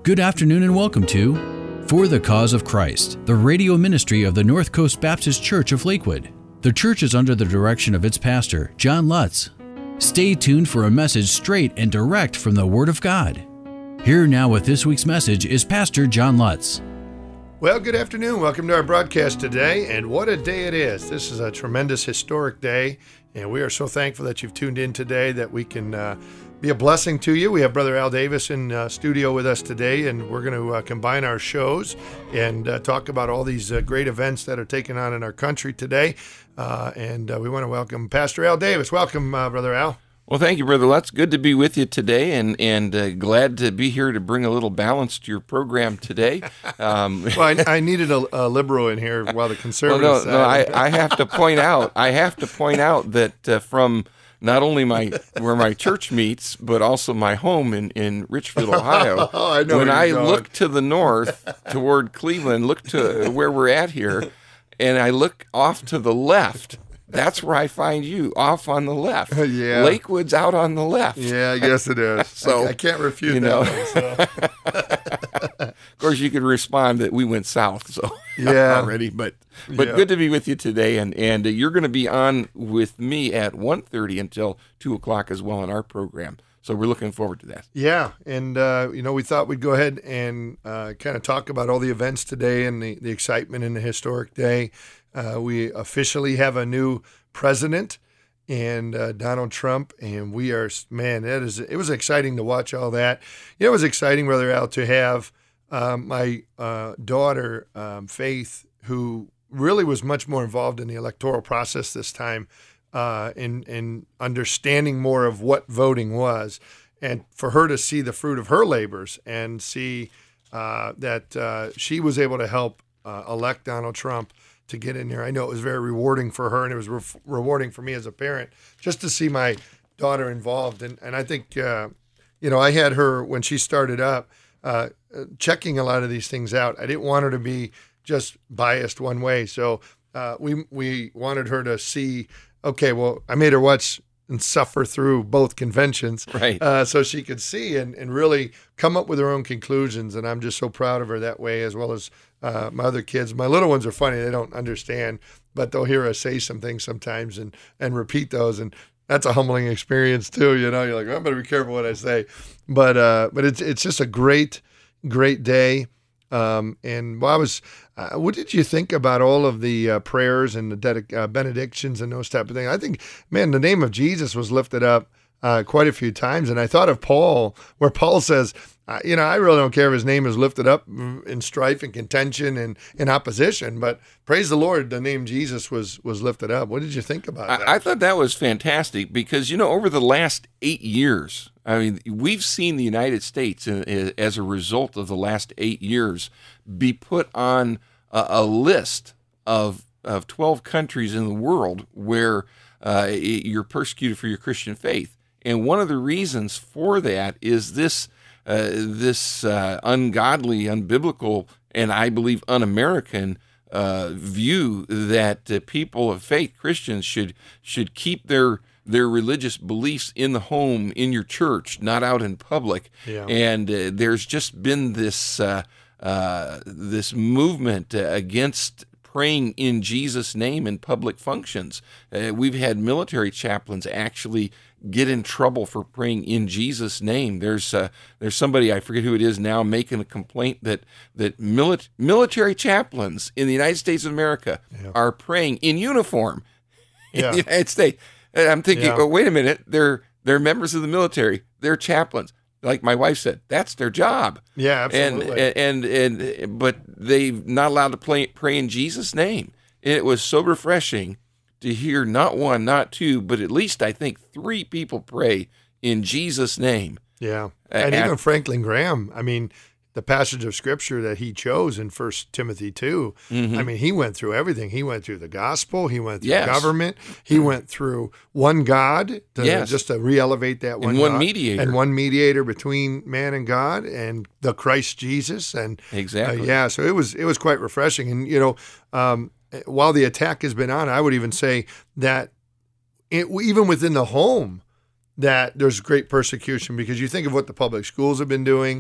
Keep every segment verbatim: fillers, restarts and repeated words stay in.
Good afternoon and welcome to For the Cause of Christ, the radio ministry of the North Coast Baptist Church of Lakewood. The church is under the direction of its pastor, John Lutz. Stay tuned for a message straight and direct from the Word of God. Here now with this week's message is Pastor John Lutz. Well, good afternoon. Welcome to our broadcast today, and what a day it is. This is a tremendous historic day, and we are so thankful that you've tuned in today, that we can uh, be a blessing to you. We have Brother Al Davis in uh, studio with us today, and we're going to uh, combine our shows and uh, talk about all these uh, great events that are taking on in our country today. Uh, and uh, we want to welcome Pastor Al Davis. Welcome, uh, Brother Al. Well, thank you, Brother Lutz. Good to be with you today, and and uh, glad to be here to bring a little balance to your program today. Um, well, I, I needed a, a liberal in here while the conservatives. Well, no, no, I, I have to point out. I have to point out that uh, from not only my where my church meets, but also my home in, in Richfield, Ohio. Oh, I know when I going. look to the north toward Cleveland, look to where we're at here, and I look off to the left. That's where I find you, off on the left. Yeah. Lakewood's out on the left. Yeah, I guess it is. So I, I can't refute you know. that one, so. Of course, you could respond that we went south, so yeah. already. But but yeah. good to be with you today, and and uh, you're going to be on with me at one thirty until two o'clock as well in our program. So we're looking forward to that. Yeah, and uh, you know, we thought we'd go ahead and uh, kind of talk about all the events today and the, the excitement in the historic day. Uh, we officially have a new president, and uh, Donald Trump, and we are, man, that is, it was exciting to watch all that. You know, it was exciting, Brother Al, to have um, my uh, daughter, um, Faith, who really was much more involved in the electoral process this time, uh, in, in understanding more of what voting was, and for her to see the fruit of her labors and see uh, that uh, she was able to help uh, elect Donald Trump to get in there. I know it was very rewarding for her, and it was re- rewarding for me as a parent just to see my daughter involved. And and I think, uh, you know, I had her when she started up uh, checking a lot of these things out. I didn't want her to be just biased one way. So uh, we we wanted her to see, okay, well, I made her watch and suffer through both conventions, right? Uh, so she could see and, and really come up with her own conclusions. And I'm just so proud of her that way, as well as uh, my other kids. My little ones are funny; they don't understand, but they'll hear us say some things sometimes and and repeat those, and that's a humbling experience too. You know, you're like, well, I better be careful what I say, but uh, but it's it's just a great great day. Um, and well, I was, uh, what did you think about all of the uh, prayers and the dedic- uh, benedictions and those type of things? I think, man, the name of Jesus was lifted up uh, quite a few times. And I thought of Paul, where Paul says, uh, you know, I really don't care if his name is lifted up in strife and contention and in opposition, but praise the Lord, the name Jesus was was lifted up. What did you think about that? I, I thought that was fantastic because, you know, over the last eight years, I mean, we've seen the United States, uh, as a result of the last eight years, be put on a, a list of of twelve countries in the world where uh, you're persecuted for your Christian faith. And one of the reasons for that is this uh, this uh, ungodly, unbiblical, and I believe un-American uh, view that uh, people of faith, Christians, should should keep their their religious beliefs in the home, in your church, not out in public. Yeah. And uh, there's just been this uh, uh, this movement uh, against praying in Jesus' name in public functions. Uh, we've had military chaplains actually get in trouble for praying in Jesus' name. There's uh, there's somebody, I forget who it is now, making a complaint that that mili- military chaplains in the United States of America yeah. are praying in uniform in yeah. the United States. And I'm thinking, yeah. oh, wait a minute, they're they're members of the military, they're chaplains. Like my wife said, that's their job. Yeah, absolutely. And and, and but they're not allowed to play, pray in Jesus' name. And it was so refreshing to hear not one, not two, but at least I think three people pray in Jesus' name. Yeah, and At, even Franklin Graham. I mean, the passage of scripture that he chose in First Timothy two, mm-hmm. I mean, he went through everything. He went through the gospel. He went through yes. government. He went through one God, to, yes. just to re-elevate that one and one God, mediator. And one mediator between man and God, and the Christ Jesus. And Exactly. Uh, yeah, so it was it was quite refreshing. And, you know, um, while the attack has been on, I would even say that it, even within the home, that there's great persecution, because you think of what the public schools have been doing.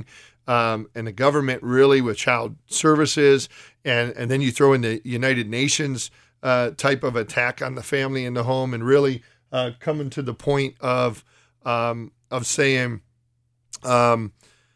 um, and the government really with child services, and, and then you throw in the United Nations uh, type of attack on the family in the home, and really uh, coming to the point of um, of saying, um,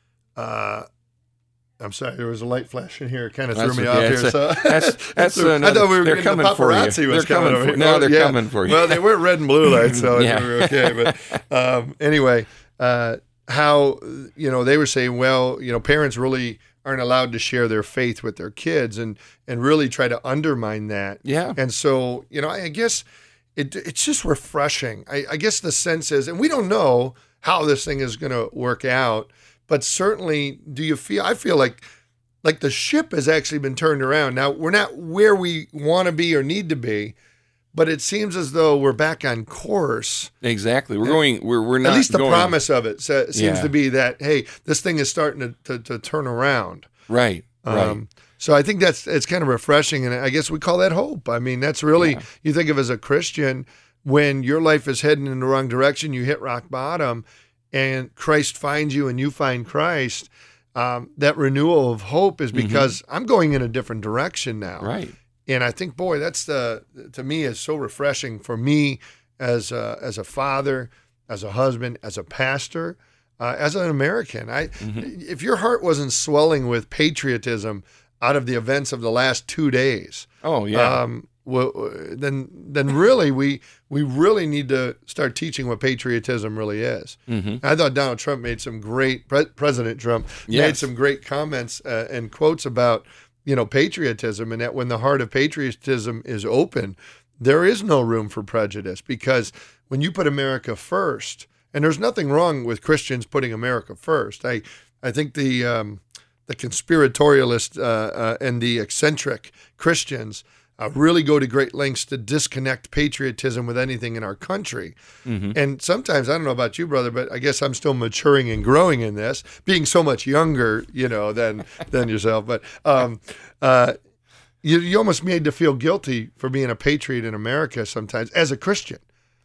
uh, I'm sorry, there was a light flash in here. It kind of threw That's me okay. off It's here. a- So that's- that's I another- thought we were they're getting the coming for you. paparazzi was They're coming coming over for- here. no, Oh, they're yeah. coming for you. Well, they were red and blue lights, so Yeah. we were okay. But um, anyway, uh, how, you know, they were saying, well, you know, parents really aren't allowed to share their faith with their kids, and and really try to undermine that. Yeah. And so, you know, I guess it it's just refreshing. I, I guess the sense is, and we don't know how this thing is going to work out, but certainly, do you feel? I feel like like the ship has actually been turned around. Now we're not where we want to be or need to be, but it seems as though we're back on course. Exactly. We're going. We're we're not. At least the going, promise of it se- seems Yeah. to be that, hey, this thing is starting to to, to turn around. Right. Right. Um, so I think that's it's kind of refreshing, and I guess we call that hope. I mean, that's really, Yeah. you think of as a Christian, when your life is heading in the wrong direction, you hit rock bottom, and Christ finds you, and you find Christ. Um, that renewal of hope is because I'm going in a different direction now. right. And I think, boy, that's the to me is so refreshing for me as a, as a father, as a husband, as a pastor, uh, as an American. I if your heart wasn't swelling with patriotism out of the events of the last two days, Oh yeah. um, well, then then really we we really need to start teaching what patriotism really is. Mm-hmm. I thought Donald Trump made some great pre- President Trump made Yes. some great comments uh, and quotes about, you know, patriotism, and that when the heart of patriotism is open, there is no room for prejudice, because when you put America first, and there's nothing wrong with Christians putting America first. I I think the um, the conspiratorialist uh, uh, and the eccentric Christians uh, really go to great lengths to disconnect patriotism with anything in our country. Mm-hmm. And sometimes, I don't know about you, brother, but I guess I'm still maturing and growing in this, being so much younger, you know, than than yourself. But um, uh, you you almost made to feel guilty for being a patriot in America sometimes as a Christian.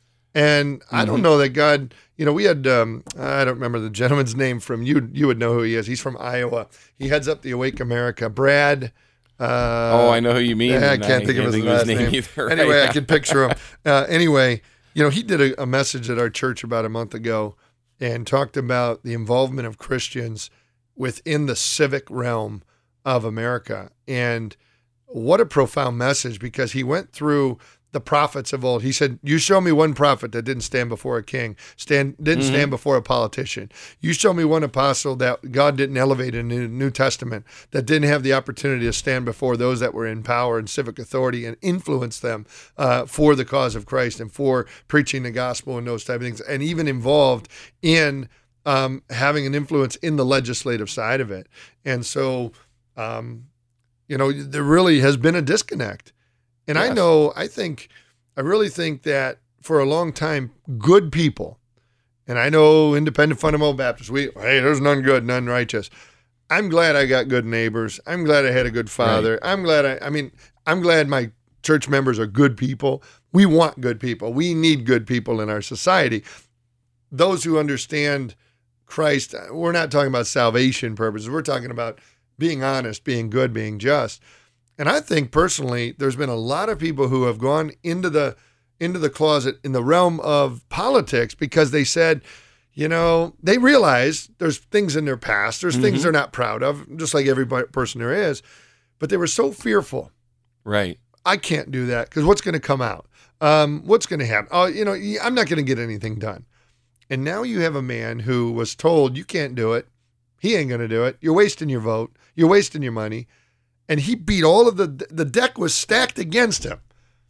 And I don't know that God, you know, we had, um, I don't remember the gentleman's name from, you You would know who he is. He's from Iowa. He heads up the Awake America. Brad. Uh, oh, I know who you mean. I and can't think of his last name. either. Anyway, Right? I can picture him. Uh, anyway, you know, he did a, a message at our church about a month ago and talked about the involvement of Christians within the civic realm of America. And what a profound message, because he went through the prophets of old. He said, you show me one prophet that didn't stand before a king, stand didn't Mm-hmm. stand before a politician. You show me one apostle that God didn't elevate in the New Testament, that didn't have the opportunity to stand before those that were in power and civic authority and influence them uh, for the cause of Christ and for preaching the gospel and those type of things, and even involved in um, having an influence in the legislative side of it. And so, um, you know, there really has been a disconnect. And I Yes. know, I think, I really think that for a long time, good people, and I know independent fundamental Baptists, we, hey, there's none good, none righteous. I'm glad I got good neighbors. I'm glad I had a good father. I'm glad I, I mean, I'm glad my church members are good people. We want good people. We need good people in our society. Those who understand Christ, we're not talking about salvation purposes. We're talking about being honest, being good, being just. And I think personally, there's been a lot of people who have gone into the into the closet in the realm of politics because they said, you know, they realize there's things in their past, there's things Mhm. they're not proud of, just like every person there is, but they were so fearful. Right. I can't do that because what's going to come out? Um, what's going to happen? Oh, you know, I'm not going to get anything done. And now you have a man who was told you can't do it. He ain't going to do it. You're wasting your vote. You're wasting your money. And he beat all of the, the deck was stacked against him.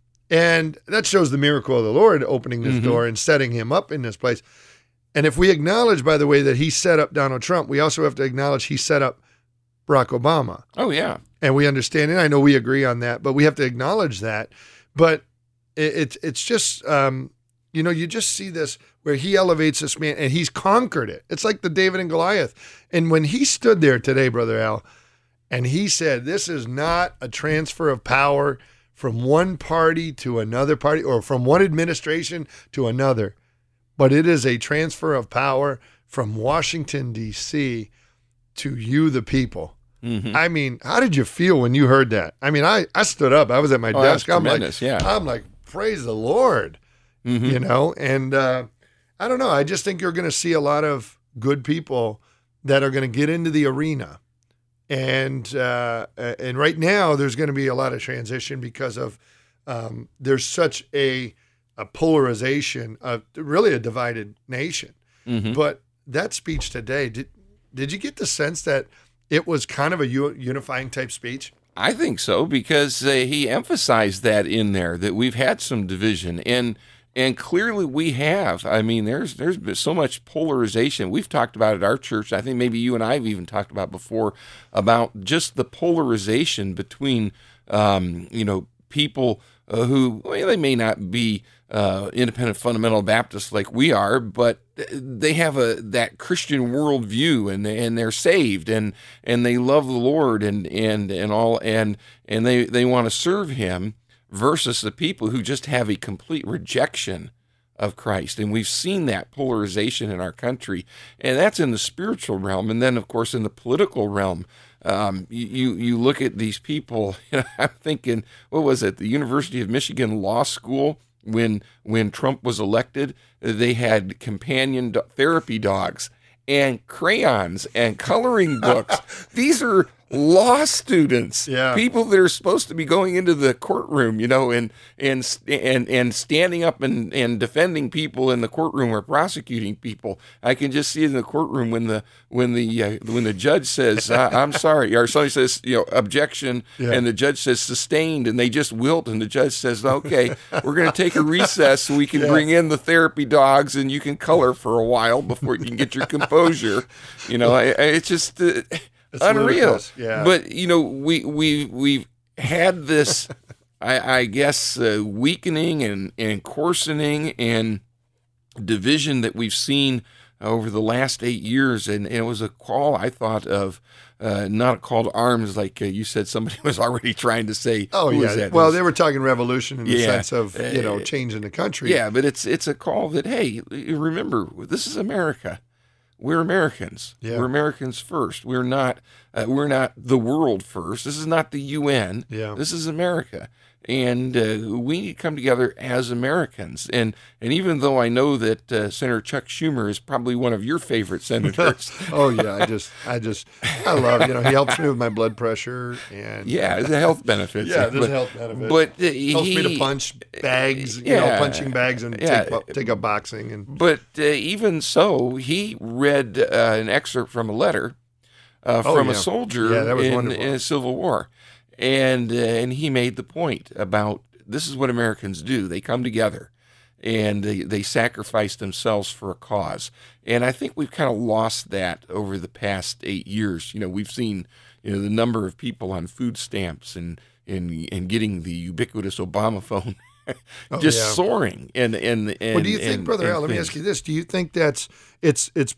And that shows the miracle of the Lord opening this Mhm. door and setting him up in this place. And if we acknowledge, by the way, that he set up Donald Trump, we also have to acknowledge he set up Barack Obama. Oh yeah. And we understand, and I know we agree on that, but we have to acknowledge that. But it, it's it's just, um, you know, you just see this where he elevates this man and he's conquered it. It's like the David and Goliath. And when he stood there today, Brother Al, and he said, this is not a transfer of power from one party to another party or from one administration to another, but it is a transfer of power from Washington, D C to you, the people. Mm-hmm. I mean, how did you feel when you heard that? I mean, I, I stood up. I was at my Oh, desk. that's I'm like, tremendous, yeah. I'm like, praise the Lord, Mm-hmm. you know? And uh, I don't know. I just think you're going to see a lot of good people that are going to get into the arena. And uh, and right now, there's going to be a lot of transition because of um, there's such a, a polarization of really a divided nation. Mm-hmm. But that speech today, did did you get the sense that it was kind of a u- unifying type speech? I think so, because uh, he emphasized that in there, that we've had some division, and and clearly we have. I mean, there's there's been so much polarization. We've talked about it at our church. I think maybe you and I have even talked about before about just the polarization between, um, you know, people uh, who, well, they may not be uh, independent fundamental Baptists like we are, but they have a that Christian worldview, and and they're saved, and and they love the Lord, and and and all, and and they they want to serve Him, versus the people who just have a complete rejection of Christ. And we've seen that polarization in our country, and that's in the spiritual realm, and then of course in the political realm. Um, you you look at these people. You know, I'm thinking, what was it? The University of Michigan Law School. When when Trump was elected, they had companion do- therapy dogs and crayons and coloring books. These are law students, Yeah. people that are supposed to be going into the courtroom, you know, and and and and standing up and, and defending people in the courtroom or prosecuting people. I can just see in the courtroom when the when the uh, when the judge says, uh, "I'm sorry," or somebody says, you know, objection, Yeah. and the judge says sustained, and they just wilt, and the judge says, "Okay, we're going to take a recess so we can Yeah. bring in the therapy dogs, and you can color for a while before you can get your composure." You know, I, I, it's just. Uh, It's unreal. ludicrous, yeah. But you know, we we we've had this, I, I guess, uh, weakening and and coarsening and division that we've seen over the last eight years, and, and it was a call, I thought, of uh, not a call to arms like uh, you said. Somebody was already trying to say. Oh, who yeah. was that? Well, It was- they were talking revolution in the Yeah. sense of, you know, Uh, changing the country. yeah, but it's it's a call that, hey, remember, this is America. We're Americans. Yeah. We're Americans first. We're not. Uh, we're not the world first. This is not the U N. Yeah. This is America, and uh, we need to come together as Americans. And and even though I know that uh, Senator Chuck Schumer is probably one of your favorite senators, Oh, yeah. I just, I just, I love, you know, he helps me with my blood pressure and. yeah, the health benefits. Yeah, there's but, a health benefit. But uh, he helps me to punch bags, you know, yeah, punching bags and yeah. take, take up boxing. And But uh, even so, he read uh, an excerpt from a letter uh, Oh, from yeah. a soldier Yeah, that was in, wonderful. in a Civil War, and uh, and he made the point about this is what Americans do. They come together, and they, they sacrifice themselves for a cause. And I think we've kind of lost that over the past eight years. You know, we've seen you know the number of people on food stamps and and and getting the ubiquitous Obama phone. Oh, just yeah. soaring and and and. Well, do you think, and- Brother and Al, let me things. ask you this. Do you think that's, it's, it's,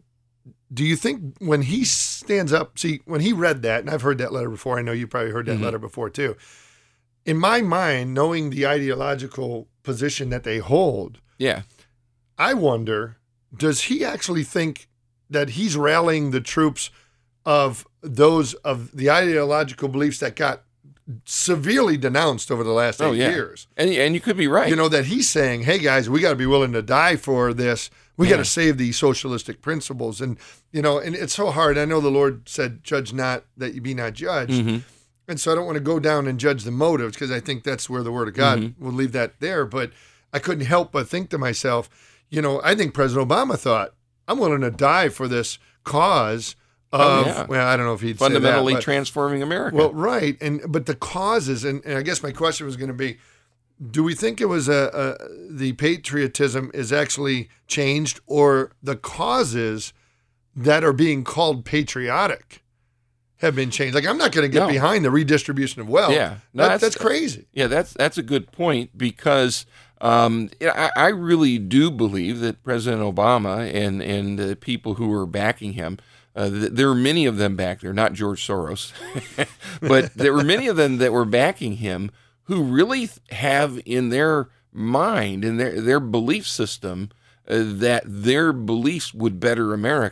do you think when he stands up, see, when he read that, and I've heard that letter before, I know you probably heard that Mhm. letter before too. In my mind, knowing the ideological position that they hold, Yeah. I wonder, does he actually think that he's rallying the troops of those of the ideological beliefs that got severely denounced over the last eight Oh, yeah. years? And and you could be right. You know, that he's saying, hey guys, we got to be willing to die for this. We got Yeah. to save these socialistic principles. And, you know, and it's so hard. I know the Lord said, judge not that you be not judged. Mhm. And so I don't want to go down and judge the motives because I think that's where the word of God Mm-hmm. will leave that there. But I couldn't help but think to myself, you know, I think President Obama thought, I'm willing to die for this cause of, Oh, yeah. well, I don't know if he'd Fundamentally say that, but- transforming America. well, right, and but the causes, and, and I guess my question was going to be, do we think it was a, a the patriotism is actually changed, or the causes that are being called patriotic have been changed? Like, I'm not going to get No. behind the redistribution of wealth. Yeah. No, That- that's- that's crazy. yeah, that's that's a good point because um, yeah, I, I really do believe that President Obama and and the people who are backing him, uh, th- there are many of them back there, not George Soros, but there were many of them that were backing him who really th- have in their mind, in their their belief system, uh, that their beliefs would better America.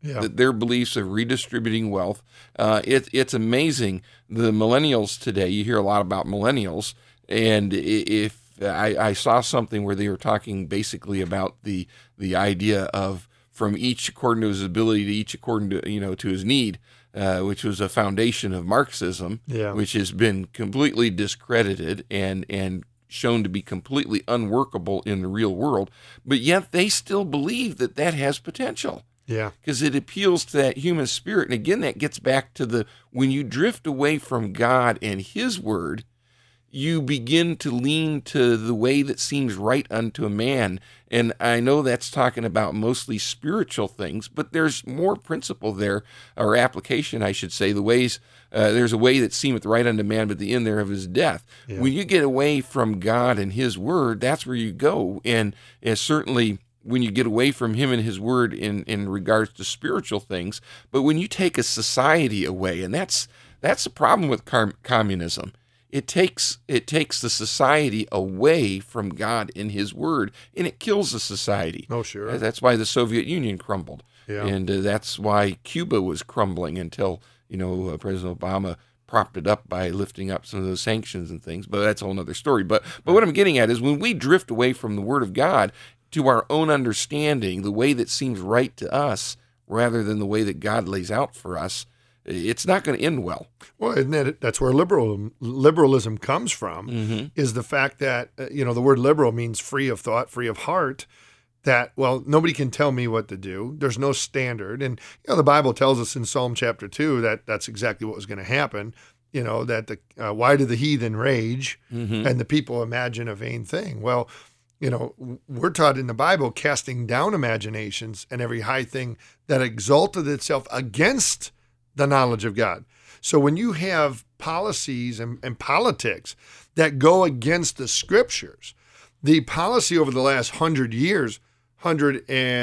Yeah. That their beliefs of redistributing wealth. Uh, it, it's amazing. The millennials today, you hear a lot about millennials, and if I, I saw something where they were talking basically about the the idea of from each according to his ability to each according to you know to his need, uh, which was a foundation of Marxism, Yeah. which has been completely discredited and and shown to be completely unworkable in the real world. But yet they still believe that that has potential. Yeah. Because it appeals to that human spirit. And again, that gets back to the, when you drift away from God and his word, you begin to lean to the way that seems right unto a man. And I know that's talking about mostly spiritual things, but there's more principle there, or application, I should say. The ways, uh, there's a way that seemeth right unto man, but the end thereof is death. Yeah. When you get away from God and his word, that's where you go. And, and certainly, when you get away from him and his word in, in regards to spiritual things, but when you take a society away, and that's that's the problem with com- communism. It takes it takes the society away from God and his word, and it kills the society. Oh, sure. That's why the Soviet Union crumbled. Yeah. And uh, that's why Cuba was crumbling until, you know, uh, President Obama propped it up by lifting up some of those sanctions and things. But that's a whole other story. But but what I'm getting at is when we drift away from the word of God to our own understanding, the way that seems right to us, rather than the way that God lays out for us, it's not going to end well. Well, isn't that, that's where liberal, liberalism comes from, Mm-hmm. is the fact that, uh, you know, the word liberal means free of thought, free of heart, that, well, nobody can tell me what to do. There's no standard. And, you know, the Bible tells us in Psalm chapter two that that's exactly what was going to happen, you know, that the uh, why do the heathen rage Mm-hmm. and the people imagine a vain thing? Well, you know, we're taught in the Bible casting down imaginations and every high thing that exalted itself against the knowledge of God. So when you have policies and, and politics that go against the scriptures, the policy over the last hundred years, hundred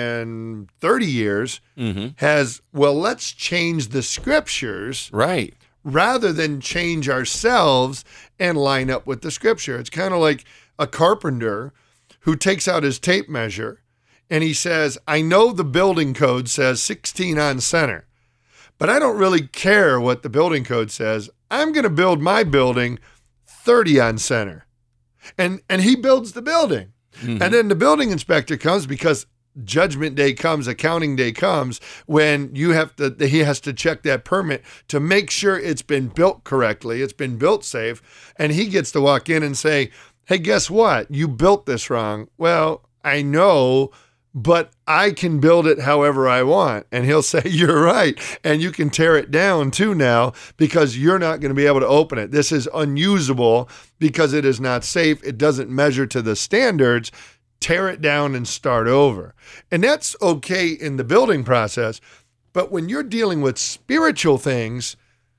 and thirty years, Mm-hmm. has, well, let's change the scriptures Right. rather than change ourselves and line up with the scripture. It's kind of like a carpenter who takes out his tape measure and he says, I know the building code says sixteen on center, but I don't really care what the building code says. I'm going to build my building thirty on center. And and he builds the building. Mm-hmm. And then the building inspector comes because judgment day comes, accounting day comes, when you have to, he has to check that permit to make sure it's been built correctly, it's been built safe. And he gets to walk in and say, hey, guess what? You built this wrong. Well, I know, but I can build it however I want. And he'll say, you're right. And you can tear it down too now because you're not going to be able to open it. This is unusable because it is not safe. It doesn't measure to the standards. Tear it down and start over. And that's okay in the building process. But when you're dealing with spiritual things,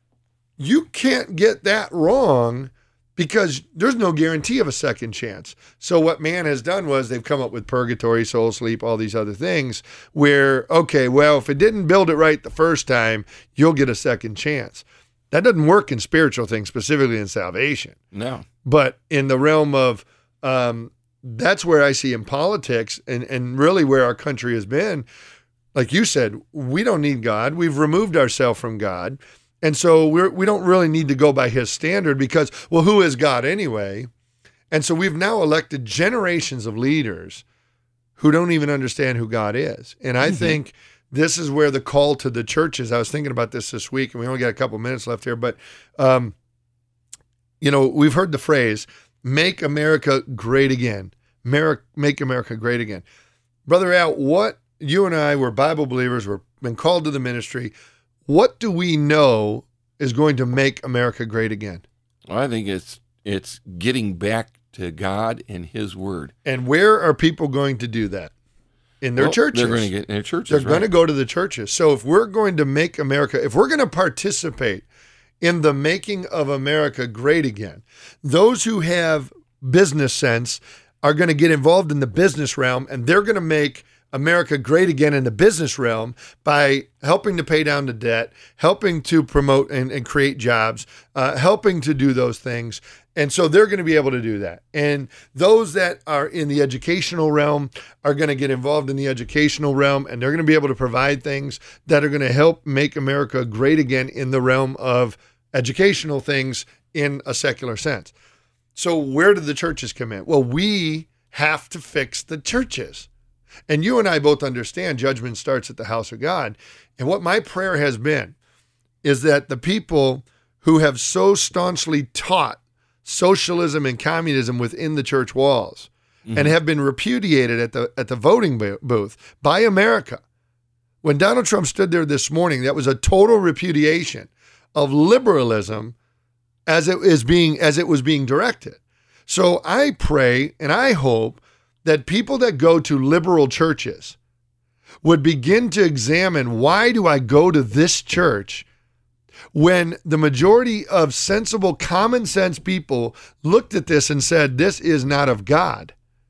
you can't get that wrong because there's no guarantee of a second chance. So what man has done was they've come up with purgatory, soul sleep, all these other things where, okay, well, if it didn't build it right the first time, you'll get a second chance. That doesn't work in spiritual things, specifically in salvation. No. But in the realm of, um, that's where I see in politics and, and really where our country has been, like you said, we don't need God. We've removed ourselves from God. And so we're, we don't really need to go by his standard because, well, who is God anyway? And so we've now elected generations of leaders who don't even understand who God is. And I mm-hmm. think this is where the call to the church is. I was thinking about this this week, and we only got a couple minutes left here. But, um, you know, we've heard the phrase, make America great again. Make America great again. Brother Al, what, you and I were Bible believers, we've been called to the ministry. What do we know is going to make America great again? Well, I think it's it's getting back to God and his word. And where are people going to do that? In their well, churches. They're going to get in their churches. They're right. going to go to the churches. So if we're going to make America, if we're going to participate in the making of America great again, those who have business sense are going to get involved in the business realm, and they're going to make America great again in the business realm by helping to pay down the debt, helping to promote and, and create jobs, uh, helping to do those things. And so they're going to be able to do that. And those that are in the educational realm are going to get involved in the educational realm, and they're going to be able to provide things that are going to help make America great again in the realm of educational things in a secular sense. So where do the churches come in? Well, we have to fix the churches. And you and I both understand judgment starts at the house of God. And what my prayer has been is that the people who have so staunchly taught socialism and communism within the church walls mm-hmm. and have been repudiated at the at the voting booth by America. When Donald Trump stood there this morning, that was a total repudiation of liberalism as it is being as it was being directed. So I pray and I hope that people that go to liberal churches would begin to examine, why do I go to this church when the majority of sensible, common sense people looked at this and said, this is not of God?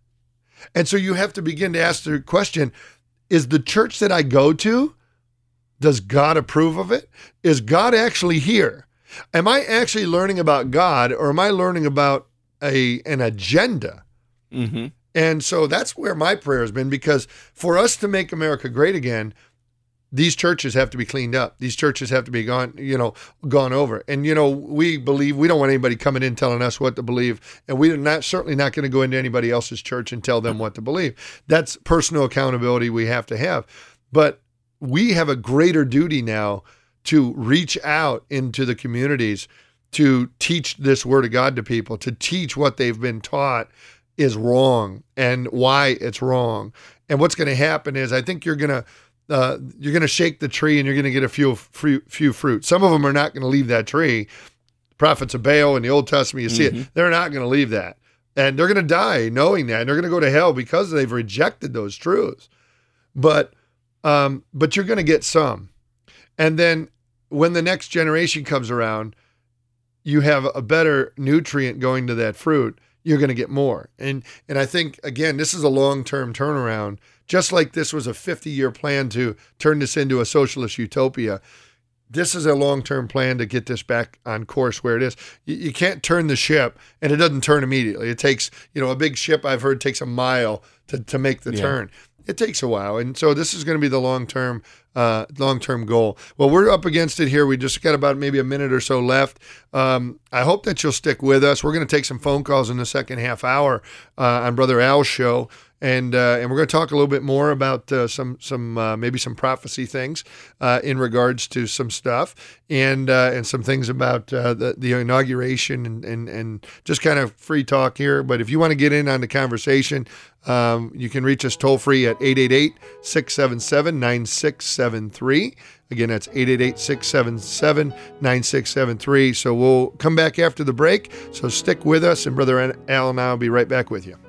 And so you have to begin to ask the question, is the church that I go to, does God approve of it? Is God actually here? Am I actually learning about God, or am I learning about a an agenda? Mm-hmm. And so that's where my prayer has been, because for us to make America great again, these churches have to be cleaned up. These churches have to be gone, you know, gone over. And, you know, we believe, we don't want anybody coming in telling us what to believe. And we're not, certainly not going to go into anybody else's church and tell them what to believe. That's personal accountability we have to have. But we have a greater duty now to reach out into the communities, to teach this word of God to people, to teach what they've been taught is wrong and why it's wrong. And what's going to happen is, I think you're going to, Uh, you're going to shake the tree and you're going to get a few few, few fruit. Some of them are not going to leave that tree. Prophets of Baal in the Old Testament, you see mm-hmm. it. They're not going to leave that. And they're going to die knowing that. And they're going to go to hell because they've rejected those truths. But um, but you're going to get some. And then when the next generation comes around, you have a better nutrient going to that fruit. You're going to get more. And and I think, again, this is a long-term turnaround. Just like this was a fifty-year plan to turn this into a socialist utopia, this is a long-term plan to get this back on course where it is. You, you can't turn the ship, and it doesn't turn immediately. It takes, you know, a big ship, I've heard, takes a mile to, to make the yeah. turn. It takes a while. And so this is going to be the long-term uh, long-term goal. Well, we're up against it here. We just got about maybe a minute or so left. Um, I hope that you'll stick with us. We're going to take some phone calls in the second half hour uh, on Brother Al's show. And uh, and we're going to talk a little bit more about uh, some some uh, maybe some prophecy things uh, in regards to some stuff, and uh, and some things about uh, the the inauguration, and, and and just kind of free talk here. But if you want to get in on the conversation, um, you can reach us toll free at eight eight eight, six seven seven, nine six seven three. Again, that's eight eight eight, six seven seven, nine six seven three. So we'll come back after the break. So stick with us, and Brother Al and I will be right back with you.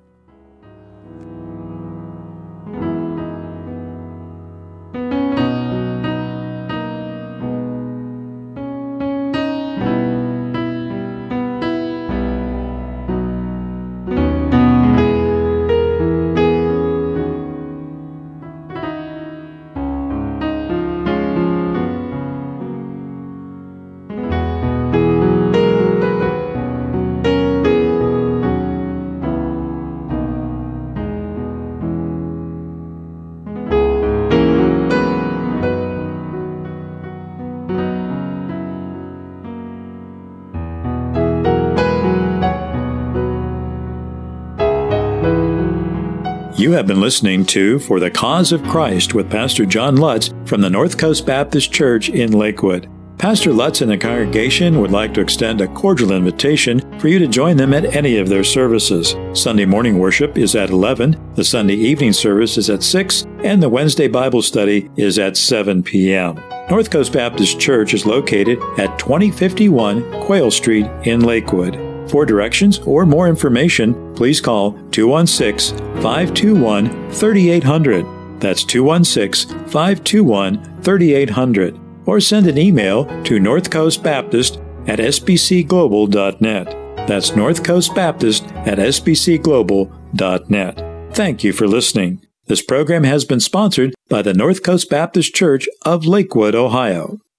You have been listening to For the Cause of Christ with Pastor John Lutz from the North Coast Baptist Church in Lakewood. Pastor Lutz and the congregation would like to extend a cordial invitation for you to join them at any of their services. Sunday morning worship is at eleven, the Sunday evening service is at six, and the Wednesday Bible study is at seven p.m. North Coast Baptist Church is located at twenty fifty-one Quayle Street in Lakewood. For directions or more information, please call two one six, five two one, three eight zero zero. That's two one six, five two one, three eight zero zero. Or send an email to northcoastbaptist at s b c global dot net. That's northcoastbaptist at s b c global dot net. Thank you for listening. This program has been sponsored by the North Coast Baptist Church of Lakewood, Ohio.